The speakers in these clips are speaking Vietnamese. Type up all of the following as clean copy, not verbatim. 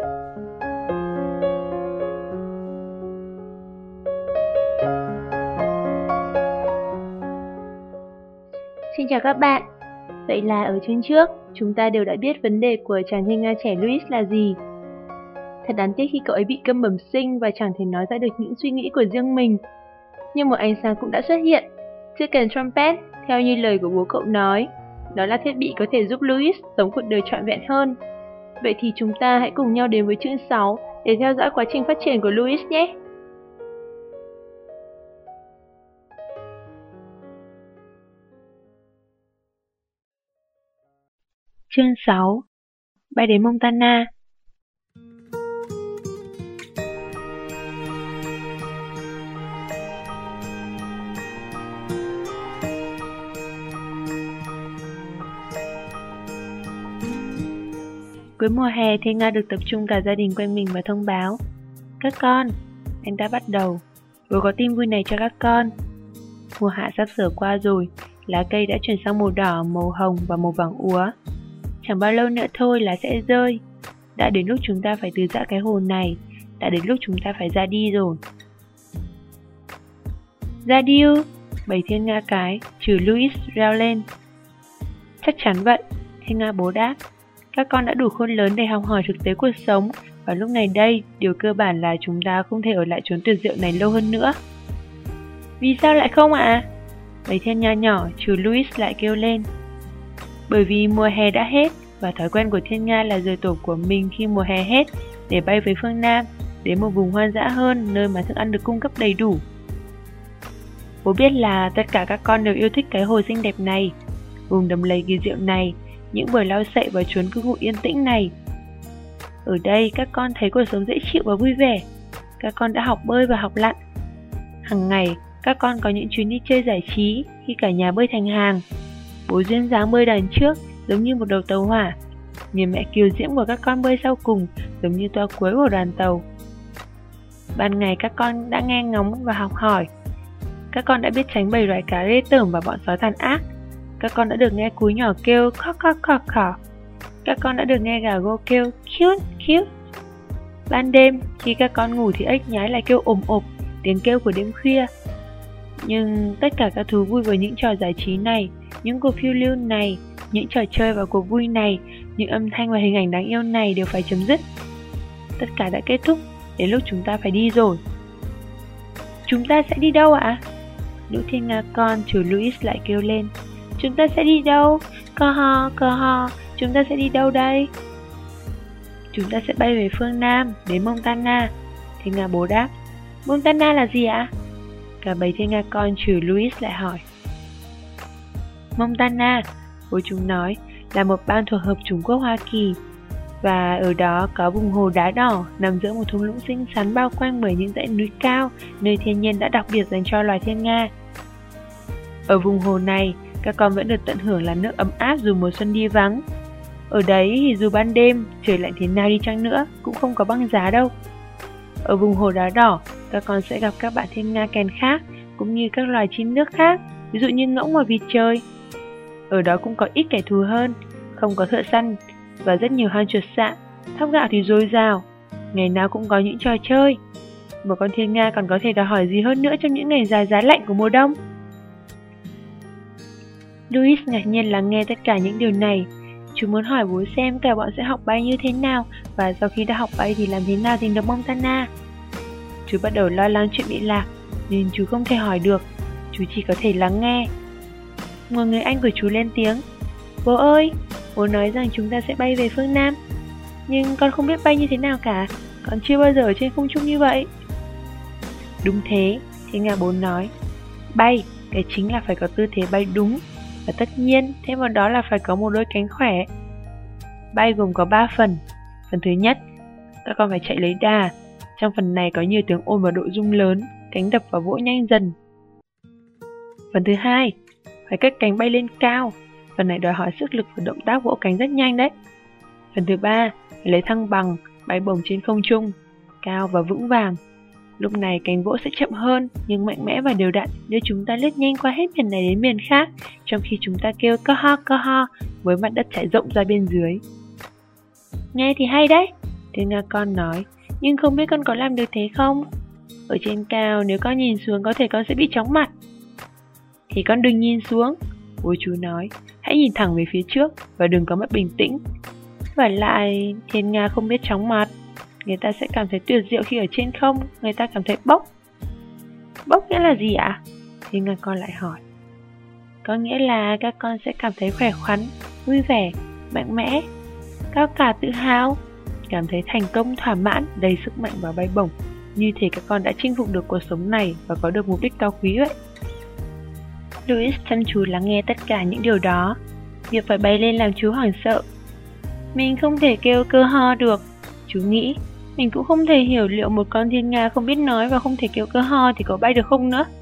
Xin chào các bạn. Vậy là ở chương trước, chúng ta đều đã biết vấn đề của chàng thiên nga trẻ Louis là gì. Thật đáng tiếc khi cậu ấy bị câm bẩm sinh và chẳng thể nói ra được những suy nghĩ của riêng mình. Nhưng một ánh sáng cũng đã xuất hiện. Chiếc kèn trumpet, theo như lời của bố cậu nói, đó là thiết bị có thể giúp Louis sống cuộc đời trọn vẹn hơn. Vậy thì chúng ta hãy cùng nhau đến với chương 6 để theo dõi quá trình phát triển của Louis nhé. Chương 6. Bay đến Montana. Cuối mùa hè, Thiên Nga được tập trung cả gia đình quanh mình và thông báo: các con, anh đã bắt đầu. Bố có tin vui này cho các con. Mùa hạ sắp sửa qua rồi, lá cây đã chuyển sang màu đỏ, màu hồng và màu vàng úa. Chẳng bao lâu nữa thôi lá sẽ rơi. Đã đến lúc chúng ta phải từ giã cái hồ này. Đã đến lúc chúng ta phải ra đi rồi. Ra đi ư? Bầy Thiên Nga cái, trừ Louis reo lên. Chắc chắn vậy, Thiên Nga bố đáp. Các con đã đủ khôn lớn để học hỏi thực tế cuộc sống. Và lúc này đây, điều cơ bản là chúng ta không thể ở lại chốn tuyệt diệu này lâu hơn nữa. Vì sao lại không ạ? Bầy Thiên Nga nhỏ, trừ Louis lại kêu lên. Bởi vì mùa hè đã hết, và thói quen của Thiên Nga là rời tổ của mình khi mùa hè hết để bay về phương Nam, đến một vùng hoang dã hơn, nơi mà thức ăn được cung cấp đầy đủ. Bố biết là tất cả các con đều yêu thích cái hồ xinh đẹp này, vùng đầm lầy kỳ diệu này, những bờ lau sậy và chốn cư ngụ yên tĩnh này. Ở đây các con thấy cuộc sống dễ chịu và vui vẻ. Các con đã học bơi và học lặn. Hàng ngày, các con có những chuyến đi chơi giải trí khi cả nhà bơi thành hàng. Bố duyên dáng bơi đằng trước giống như một đầu tàu hỏa. Người mẹ kiều diễm của các con bơi sau cùng giống như toa cuối của đoàn tàu. Ban ngày các con đã nghe ngóng và học hỏi. Các con đã biết tránh bầy loài cá ghê tởm và bọn sói tàn ác. Các con đã được nghe cúi nhỏ kêu khóc khóc khóc khóc. Các con đã được nghe gà gô kêu cute cute. Ban đêm, khi các con ngủ thì ếch nhái lại kêu ồm ộp, tiếng kêu của đêm khuya. Nhưng tất cả các thú vui với những trò giải trí này, những cuộc phiêu lưu này, những trò chơi và cuộc vui này, những âm thanh và hình ảnh đáng yêu này đều phải chấm dứt. Tất cả đã kết thúc, đến lúc chúng ta phải đi rồi. Chúng ta sẽ đi đâu ạ? Lũ Thiên Nga con trừ Louis lại kêu lên. Chúng ta sẽ đi đâu? Cơ ho, chúng ta sẽ đi đâu đây? Chúng ta sẽ bay về phương Nam, đến Montana. Thiên Nga bố đáp. Montana là gì ạ? Cả bầy Thiên Nga con trừ Louis lại hỏi. Montana, bố chúng nói, là một bang thuộc Hợp Chủng Quốc Hoa Kỳ. Và ở đó có vùng hồ đá đỏ nằm giữa một thung lũng xinh xắn bao quanh bởi những dãy núi cao, nơi thiên nhiên đã đặc biệt dành cho loài Thiên Nga. Ở vùng hồ này, các con vẫn được tận hưởng làn nước ấm áp dù mùa xuân đi vắng. Ở đấy thì dù ban đêm, trời lạnh thế nào đi chăng nữa, cũng không có băng giá đâu. Ở vùng hồ đá đỏ, các con sẽ gặp các bạn Thiên Nga kèn khác, cũng như các loài chim nước khác, ví dụ như ngỗng và vịt trời. Ở đó cũng có ít kẻ thù hơn, không có thợ săn, và rất nhiều hang chuột sạm, thóc gạo thì dồi dào, ngày nào cũng có những trò chơi. Một con Thiên Nga còn có thể đòi hỏi gì hơn nữa trong những ngày dài giá lạnh của mùa đông? Louis ngạc nhiên lắng nghe tất cả những điều này. Chú muốn hỏi bố xem cả bọn sẽ học bay như thế nào, và sau khi đã học bay thì làm thế nào tìm được Montana. Chú bắt đầu lo lắng chuyện bị lạc, nên chú không thể hỏi được. Chú chỉ có thể lắng nghe. Một người anh của chú lên tiếng. Bố ơi, bố nói rằng chúng ta sẽ bay về phương Nam. Nhưng con không biết bay như thế nào cả. Con chưa bao giờ ở trên không trung như vậy. Đúng thế, Thiên Nga bố nói. Bay, cái chính là phải có tư thế bay đúng. Và tất nhiên, thêm vào đó là phải có một đôi cánh khỏe. Bay gồm có 3 phần. Phần thứ nhất, các con phải chạy lấy đà. Trong phần này có nhiều tiếng ồn và độ rung lớn, cánh đập và vỗ nhanh dần. Phần thứ hai, phải cất cánh bay lên cao. Phần này đòi hỏi sức lực và động tác vỗ cánh rất nhanh đấy. Phần thứ ba, phải lấy thăng bằng, bay bổng trên không trung, cao và vững vàng. Lúc này cánh vỗ sẽ chậm hơn, nhưng mạnh mẽ và đều đặn, đưa chúng ta lướt nhanh qua hết miền này đến miền khác, trong khi chúng ta kêu cơ ho, với mặt đất trải rộng ra bên dưới. Nghe thì hay đấy, Thiên Nga con nói, nhưng không biết con có làm được thế không? Ở trên cao nếu con nhìn xuống có thể con sẽ bị chóng mặt. Thì con đừng nhìn xuống, bố chú nói, hãy nhìn thẳng về phía trước và đừng có mất bình tĩnh. Và lại, Thiên Nga không biết chóng mặt. Người ta sẽ cảm thấy tuyệt diệu khi ở trên không, người ta cảm thấy bốc. Bốc nghĩa là gì ạ? Thiên Nga con lại hỏi. Có nghĩa là các con sẽ cảm thấy khỏe khoắn, vui vẻ, mạnh mẽ, cao cả tự hào, cảm thấy thành công thỏa mãn, đầy sức mạnh và bay bổng. Như thể các con đã chinh phục được cuộc sống này và có được mục đích cao quý vậy. Louis chăm chú lắng nghe tất cả những điều đó. Việc phải bay lên làm chú hoảng sợ. Mình không thể kêu cơ ho được, chú nghĩ. Mình cũng không thể hiểu liệu một con thiên nga không biết nói và không thể kêu cơ ho thì có bay được không nữa.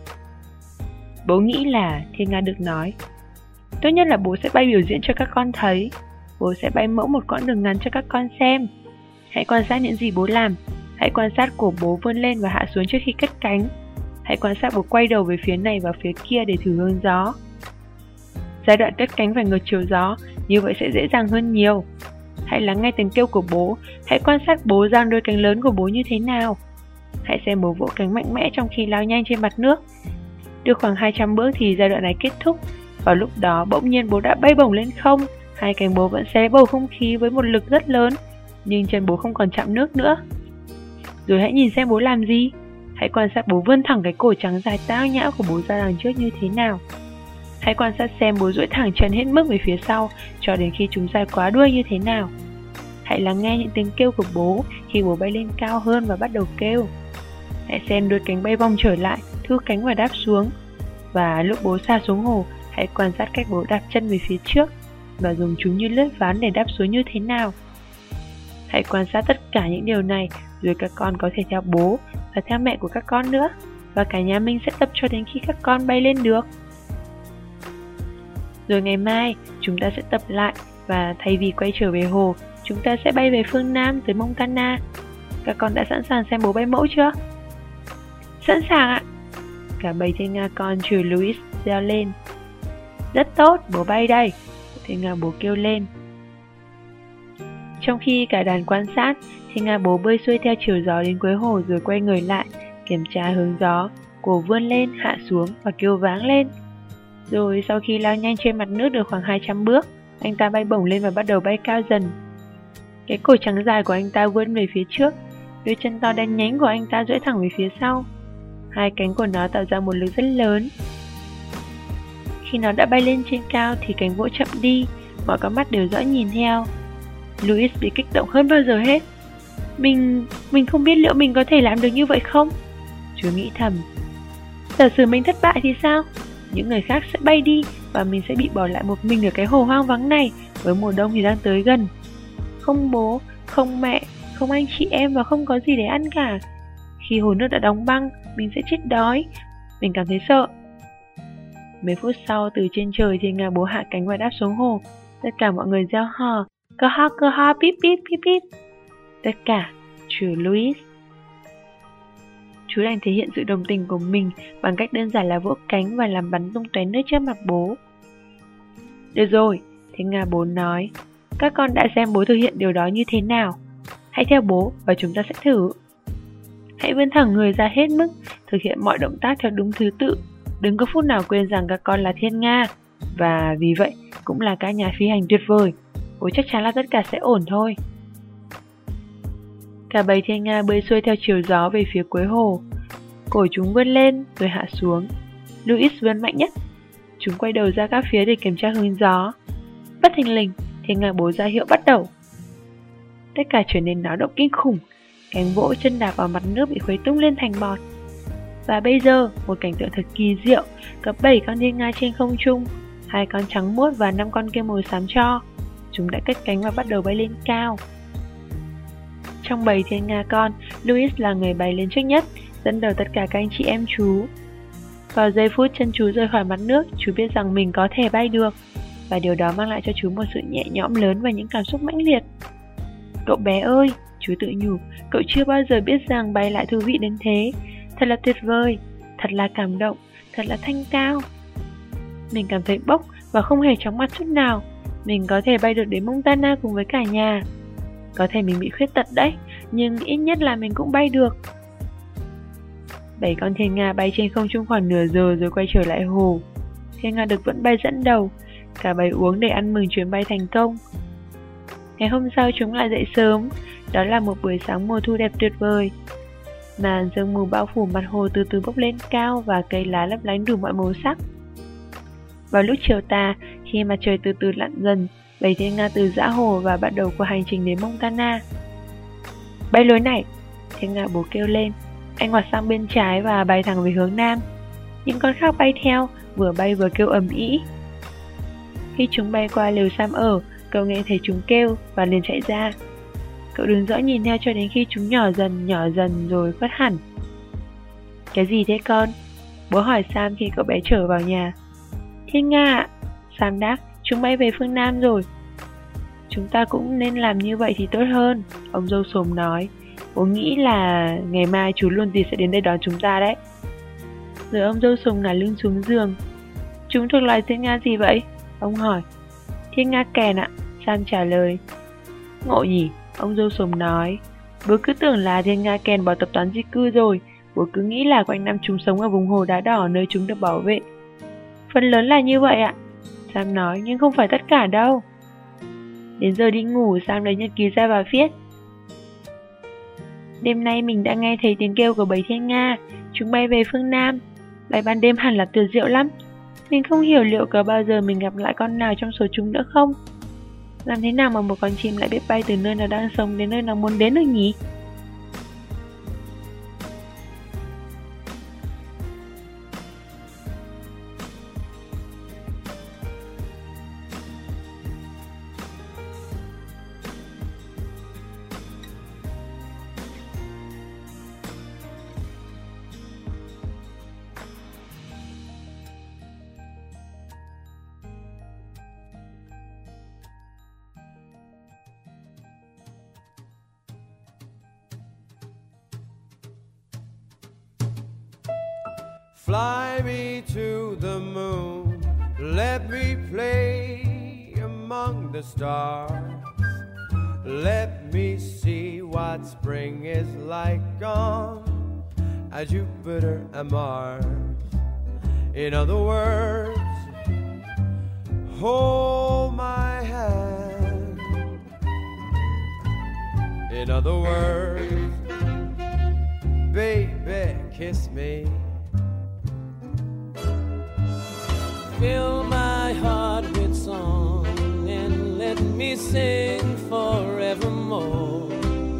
Bố nghĩ là thiên nga được nói. Tốt nhất là bố sẽ bay biểu diễn cho các con thấy. Bố sẽ bay mẫu một quãng đường ngắn cho các con xem. Hãy quan sát những gì bố làm. Hãy quan sát cổ bố vươn lên và hạ xuống trước khi cất cánh. Hãy quan sát bố quay đầu về phía này và phía kia để thử hướng gió. Giai đoạn cất cánh phải ngược chiều gió, như vậy sẽ dễ dàng hơn nhiều. Hãy lắng nghe tiếng kêu của bố. Hãy quan sát bố giang đôi cánh lớn của bố như thế nào. Hãy xem bố vỗ cánh mạnh mẽ trong khi lao nhanh trên mặt nước. Được khoảng 200 bước thì giai đoạn này kết thúc. Vào lúc đó bỗng nhiên bố đã bay bổng lên không. Hai cánh bố vẫn xé bầu không khí với một lực rất lớn, nhưng chân bố không còn chạm nước nữa. Rồi hãy nhìn xem bố làm gì. Hãy quan sát bố vươn thẳng cái cổ trắng dài tao nhã của bố ra đằng trước như thế nào. Hãy quan sát xem bố duỗi thẳng chân hết mức về phía sau cho đến khi chúng dài quá đuôi như thế nào. Hãy lắng nghe những tiếng kêu của bố khi bố bay lên cao hơn và bắt đầu kêu. Hãy xem đôi cánh bay vòng trở lại, thu cánh và đáp xuống. Và lúc bố sa xuống hồ, hãy quan sát cách bố đạp chân về phía trước và dùng chúng như lướt ván để đáp xuống như thế nào. Hãy quan sát tất cả những điều này, rồi các con có thể theo bố và theo mẹ của các con nữa. Và cả nhà mình sẽ tập cho đến khi các con bay lên được. Rồi ngày mai, chúng ta sẽ tập lại và thay vì quay trở về hồ, chúng ta sẽ bay về phương Nam tới Montana. Các con đã sẵn sàng xem bố bay mẫu chưa? Sẵn sàng ạ! Cả bầy thiên nga con trừ Louis reo lên. Rất tốt, bố bay đây! Thiên nga bố kêu lên. Trong khi cả đàn quan sát, thiên nga bố bơi xuôi theo chiều gió đến cuối hồ rồi quay người lại, kiểm tra hướng gió, cổ vươn lên, hạ xuống và kêu váng lên. Rồi sau khi lao nhanh trên mặt nước được khoảng 200 bước, anh ta bay bổng lên và bắt đầu bay cao dần. Cái cổ trắng dài của anh ta vươn về phía trước, đôi chân to đen nhánh của anh ta duỗi thẳng về phía sau. Hai cánh của nó tạo ra một lực rất lớn. Khi nó đã bay lên trên cao thì cánh vỗ chậm đi, mọi con mắt đều dõi nhìn theo. Louis bị kích động hơn bao giờ hết. Mình không biết liệu mình có thể làm được như vậy không? Chú nghĩ thầm. Giả sử mình thất bại thì sao? Những người khác sẽ bay đi và mình sẽ bị bỏ lại một mình ở cái hồ hoang vắng này với mùa đông thì đang tới gần. Không bố, không mẹ, không anh chị em và không có gì để ăn cả. Khi hồ nước đã đóng băng, mình sẽ chết đói. Mình cảm thấy sợ. Mấy phút sau, từ trên trời thì ngà bố hạ cánh và đáp xuống hồ. Tất cả mọi người reo hò, cơ ho, píp píp píp píp. Tất cả, trừ Louis. Chú đành thể hiện sự đồng tình của mình bằng cách đơn giản là vỗ cánh và làm bắn tung tóe nước trước mặt bố. Được rồi, thiên nga bố nói. Các con đã xem bố thực hiện điều đó như thế nào. Hãy theo bố và chúng ta sẽ thử. Hãy vươn thẳng người ra hết mức, thực hiện mọi động tác theo đúng thứ tự. Đừng có phút nào quên rằng các con là thiên nga. Và vì vậy, cũng là các nhà phi hành tuyệt vời. Bố chắc chắn là tất cả sẽ ổn thôi. Cả bầy thiên nga bơi xuôi theo chiều gió về phía cuối hồ. Cổ chúng vươn lên rồi hạ xuống. Louis vươn mạnh nhất. Chúng quay đầu ra các phía để kiểm tra hướng gió. Bất thình lình, thiên nga bố ra hiệu bắt đầu. Tất cả trở nên náo động kinh khủng. Cánh vỗ chân đạp vào mặt nước bị khuấy tung lên thành bọt. Và bây giờ, một cảnh tượng thật kỳ diệu. Có 7 con thiên nga trên không trung, 2 con trắng muốt và 5 con kia màu xám tro. Chúng đã cất cánh và bắt đầu bay lên cao. Trong bầy thiên nga con, Louis là người bay lên trước nhất, dẫn đầu tất cả các anh chị em chú. Vào giây phút chân chú rời khỏi mặt nước, chú biết rằng mình có thể bay được. Và điều đó mang lại cho chú một sự nhẹ nhõm lớn và những cảm xúc mãnh liệt. Cậu bé ơi, chú tự nhủ, cậu chưa bao giờ biết rằng bay lại thú vị đến thế. Thật là tuyệt vời, thật là cảm động, thật là thanh cao. Mình cảm thấy bốc và không hề chóng mặt chút nào. Mình có thể bay được đến Montana cùng với cả nhà. Có thể mình bị khuyết tật đấy, nhưng ít nhất là mình cũng bay được. 7 con thiên nga bay trên không trung khoảng nửa giờ rồi quay trở lại hồ. Thiên nga đực vẫn bay dẫn đầu, cả bầy uống để ăn mừng chuyến bay thành công. Ngày hôm sau chúng lại dậy sớm, đó là một buổi sáng mùa thu đẹp tuyệt vời. Màn sương mù bao phủ mặt hồ từ từ bốc lên cao và cây lá lấp lánh đủ mọi màu sắc. Vào lúc chiều tà, khi mặt trời từ từ lặn dần, bầy thiên nga từ giã hồ và bắt đầu cuộc hành trình đến Montana. Bay lối này, thiên nga bố kêu lên. Anh ngoặt sang bên trái và bay thẳng về hướng nam. Những con khác bay theo, vừa bay vừa kêu ầm ĩ. Khi chúng bay qua lều Sam ở, cậu nghe thấy chúng kêu và liền chạy ra. Cậu đứng dõi nhìn theo cho đến khi chúng nhỏ dần rồi khuất hẳn. Cái gì thế con? Bố hỏi Sam khi cậu bé trở vào nhà. Thiên nga ạ, Sam đáp, chúng bay về phương Nam rồi. Chúng ta cũng nên làm như vậy thì tốt hơn, ông dâu xồm nói. Bố nghĩ là ngày mai chú luôn gì sẽ đến đây đón chúng ta đấy. Rồi ông dâu xồm ngả lưng xuống giường. Chúng thuộc loài thiên nga gì vậy? Ông hỏi. Thiên nga kèn ạ, Sam trả lời. Ngộ nhỉ, ông dâu xồm nói. Bố cứ tưởng là thiên nga kèn bỏ tập toán di cư rồi. Bố cứ nghĩ là quanh năm chúng sống ở vùng hồ đá đỏ nơi chúng được bảo vệ. Phần lớn là như vậy ạ, Sam nói, nhưng không phải tất cả đâu. Đến giờ đi ngủ, Sam lấy nhật ký ra và viết. Đêm nay mình đã nghe thấy tiếng kêu của bầy thiên nga. Chúng bay về phương Nam. Bay ban đêm hẳn là tuyệt diệu lắm. Mình không hiểu liệu có bao giờ mình gặp lại con nào trong số chúng nữa không. Làm thế nào mà một con chim lại biết bay từ nơi nó đang sống đến nơi nó muốn đến được nhỉ? Fly me to the moon, let me play among the stars. Let me see what spring is like on Jupiter and Mars. In other words, hold my hand. In other words, baby, kiss me. Fill my heart with song and let me sing forevermore.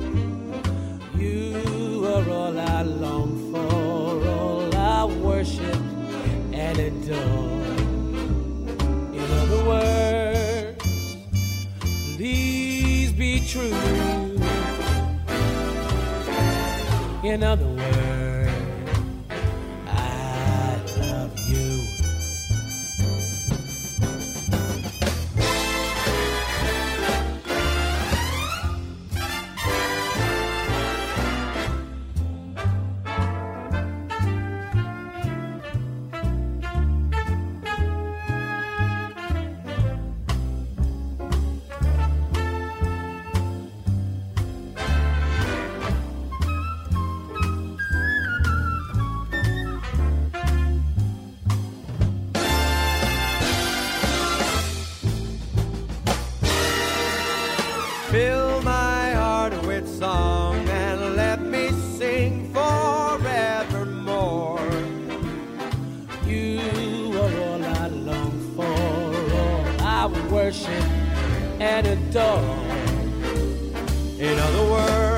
You are all I long for, all I worship and adore. In other words, please be true. In other words, I love you. Fill my heart with song and let me sing forevermore. You are all I long for, all I worship and adore. In other words,